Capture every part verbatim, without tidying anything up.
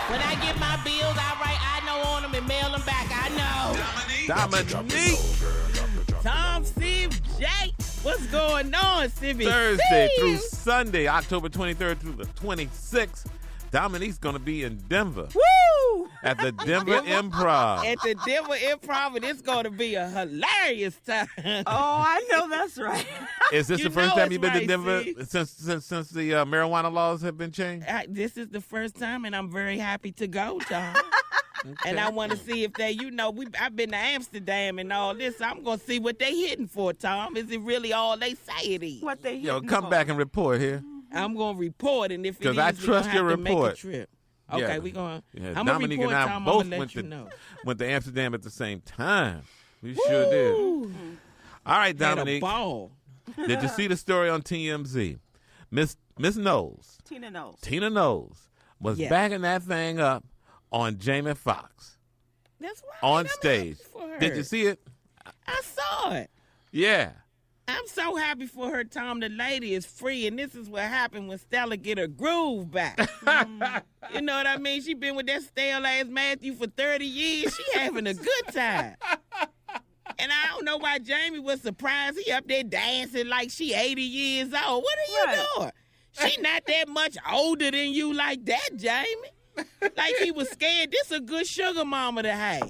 When I get my bills, I write I know on them and mail them back. I know. Dominique. Tom, Steve, Jake. What's going on, Stevie? Thursday through Sunday, October twenty-third through the twenty-sixth. Dominique's going to be in Denver. Woo! At the Denver Improv. At the Denver Improv, and it's going to be a hilarious time. Oh, I know that's right. Is this You the first know time you've been it's to Denver right, see? since since since the uh, marijuana laws have been changed? I, this is the first time, and I'm very happy to go, Tom. Okay. And I want to see if they, you know, we I've been to Amsterdam and all this. So I'm going to see what they hitting for, Tom. Is it really all they say it is? What they Yo, hitting come for. back and report here. I'm going to report, and if it 'Cause is, I we trust gonna your have to report. Make a trip. Okay, Yeah. we going to. Yeah, I'm going to Dominique report, and I Tom. both I'm going went to let to you know. went to Amsterdam at the same time. We sure did. Woo. All right, Had a Dominique. ball. Did you see the story on T M Z? Miss Miss Knowles, Tina knows. Tina Knowles, was Yeah. backing that thing up on Jamie Foxx That's right. on I'm stage. happy for her. Did you see it? I saw it. Yeah. I'm so happy for her, Tom. The lady is free, and this is what happened when Stella get her groove back. Mm. You know what I mean? She been with that stale-ass Matthew for thirty years. She having a good time. And I don't know why Jamie was surprised. He up there dancing like she eighty years old. What are you Right. doing? She not that much older than you like that, Jamie. Like he was scared. This a good sugar mama to have.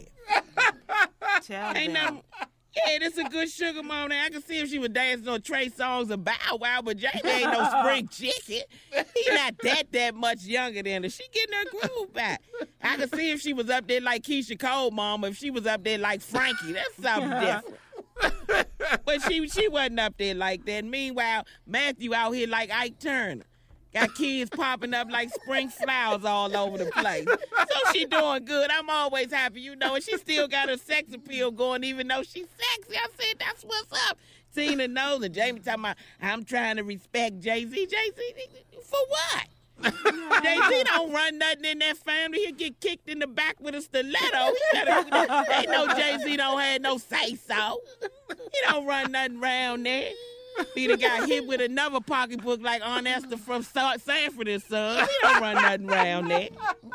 Tell Ain't them. nothing. Yeah, this a good sugar mama. I can see if she was dancing on Trey Songz or Bow Wow, but Jamie ain't no spring chicken. He not that that much younger than her. She getting her groove back. I can see if she was up there like Keisha Cole mama, if she was up there like Frankie. That's something different. But she she wasn't up there like that. Meanwhile, Matthew out here like Ike Turner. Got kids popping up like spring flowers all over the place. So she doing good. I'm always happy, you know. And she still got her sex appeal going, even though she's sexy. I said, that's what's up. Tina knows, and Jamie talking about, I'm trying to respect Jay-Z. Jay-Z, for what? Jay-Z don't run nothing in that family. He'll get kicked in the back with a stiletto. He better, they know Jay-Z don't have no say-so. He don't run nothing around there. He done got hit with another pocketbook like Aunt Esther from Sa- Sanford and Son. He don't run nothing around there.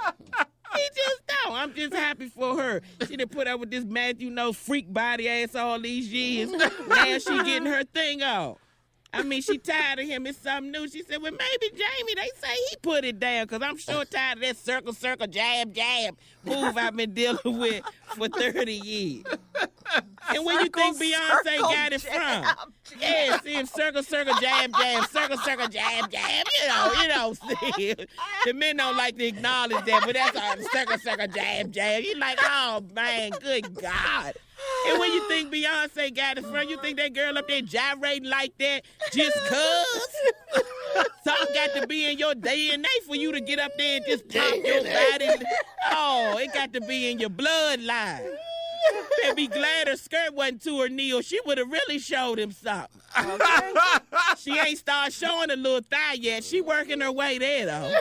He just don't. I'm just happy for her. She done put up with this Matthew Knows freak body ass all these years. Now she getting her thing off. I mean, she tired of him. It's something new. She said, well, maybe Jamie, they say he put it down because I'm sure tired of that circle, circle, jab, jab move I've been dealing with for thirty years. And where you think Beyonce circle, got it jab, from? Yeah, see him circle, circle, jab, jab, circle, circle, jab, jab. You know, you know, see. The men don't like to acknowledge that, but that's all circle, circle, jab, jab. You like, oh, man, good God. And when you think Beyonce got it from, you think that girl up there gyrating like that just cuz? Something got to be in your D N A for you to get up there and just pop your body. Oh, it got to be in your bloodline. And be glad her skirt wasn't to her knee or she would have really showed him something. Okay. She ain't started showing a little thigh yet. She working her way there, though.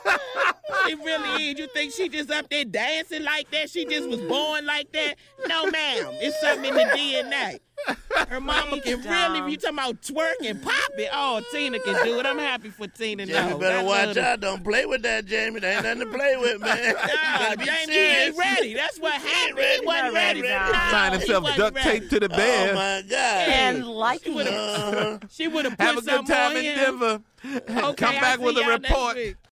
She really is. You think she just up there dancing like that? She just was born like that? No, ma'am. It's something in the D N A. Her mama can really, if you talking about twerk and pop it, oh, Tina can do it. I'm happy for Tina. Jamie No, better I watch love her. out. Don't play with that, Jamie. There ain't nothing to play with, man. Nah, Better be Jamie, he serious. ain't ready. That's what happened. ready. He wasn't Not ready. ready, No, nah. Find he himself wasn't duct ready. taped to the Oh, bed. my God. And like She would have Uh-huh. she would have put Have a good something time on in him. Denver. Okay, Come back I'll with see a y'all next report. week.